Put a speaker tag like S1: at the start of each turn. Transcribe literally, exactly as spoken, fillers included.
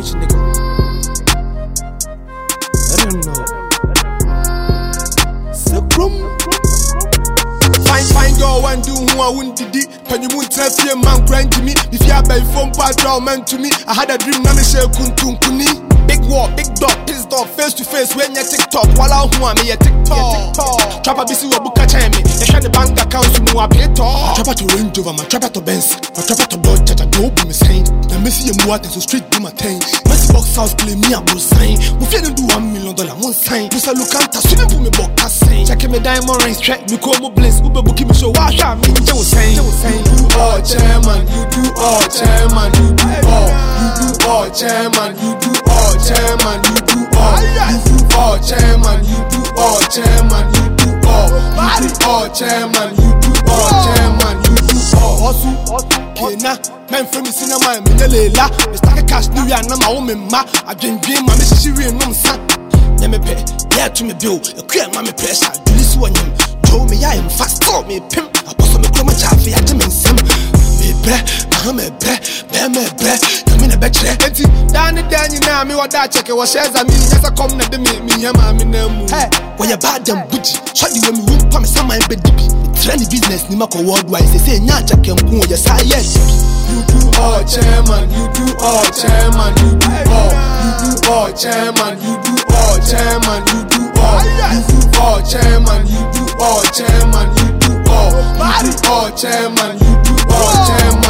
S1: rich nigga. I don't know. Sakrum. Fine, fine girl, one do who I wouldn't did. When you won't tell me, man, grind to me. If you have a phone part, man to me. I had a dream, now me share kuntum kuni. Big war, big dog, pissed off, face to face when you TikTok. While I want me a TikTok. Trapper busy with Buka Chime. They had the bank account to move a pay talk. Trapper to Range Rover, my trapper to Benz. My trapper to Dodge, Chacha, don't be saying. The Missy and water, so street do my thing. Messy box house, claim me a good sign. We feel do one million dollar, one sign. Mister Lucanta, swimming for me, box sign. Check me diamond rings, track me, call me bliss. Uber booking me, show wash out me. They was saying, they was saying, you do all, chairman, you do all, chairman, you do all. You do all, chairman, you do all, chairman, you do all. You do all, chairman, you do all, chairman, you do all. You do all, chairman, you do all, chairman, you do all. Hustle, Kena, man from the cinema, Minela, Mister Cash, New York, and my woman, ma. I dream dream, my Missus Shiri and Mum San. Never pay, yeah, to me bill, a queer mammy pressure, do this one. Show me, I am fast, call me pimp. I post on the chroma chaffee, I demand some. Be I'm a bre, be me bre, I'm in a bed. Danny, Danny, now me what that check was shares. I mean, as I come to me, me, I'm in the mood. Hey, when you're bad and butchy, shut you when we won't promise some my bed. Trendy business, Nimako worldwide, they say, Nacha can go, yes, I yes. You do all, chairman, you do all, chairman, you do all. You do all, chairman, you do all, chairman, you do all. You do all, chairman, you do all, chairman, you do all. You do all, chairman, you do all, chairman.